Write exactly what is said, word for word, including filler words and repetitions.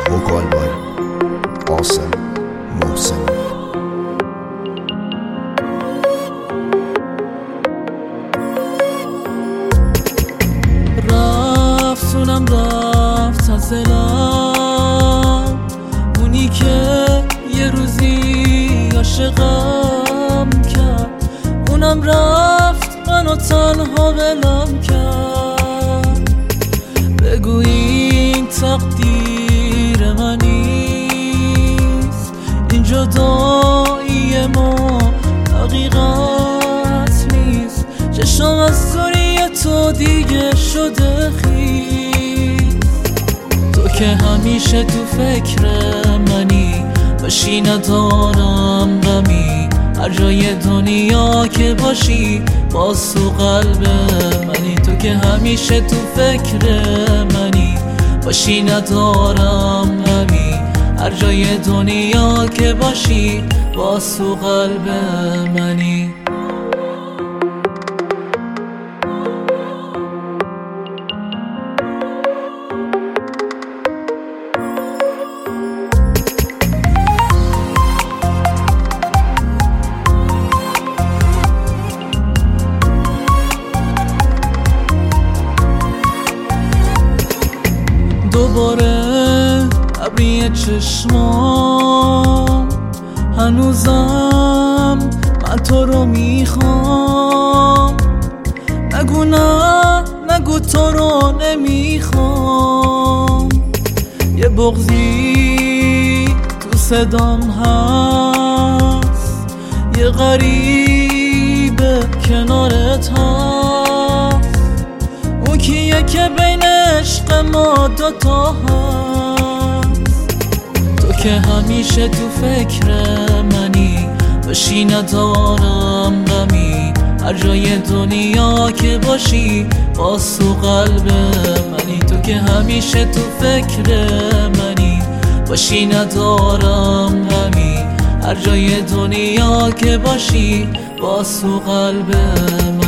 وکال بای قاسم محسن. رفتونم رفت از دلم اونی که یه روزی عاشقم کرد، اونم رفت منو تنها ولم کرد. بگو این تقدیر من نیست، این جدایی ما حقیقت نیست. چشم از دوری تو دیگه شده خیس، تو که همیشه تو فکر منی، باشی ندارم غمی. هر جای دنیا که باشی باز تو قلب منی، تو که همیشه تو فکر منی، باشی ندارم غمی. هر جای دنیا که باشی باز تو قلب منی. دوباره ابری چشمام، هنوزم من تو رو میخوام. نگو نه نگو تو رو نمیخوام. یه بغضی تو صدام هست، یه غریب کنارت هست. اون کیه که بین عشق ما دوتا هست، تو که همیشه تو فکر منی، باشی ندارم غمی. هر جای دنیا که باشی باز تو قلب منی، تو که همیشه تو فکر منی، باشی ندارم غمی. هر جای دنیا که باشی باز تو قلب منی.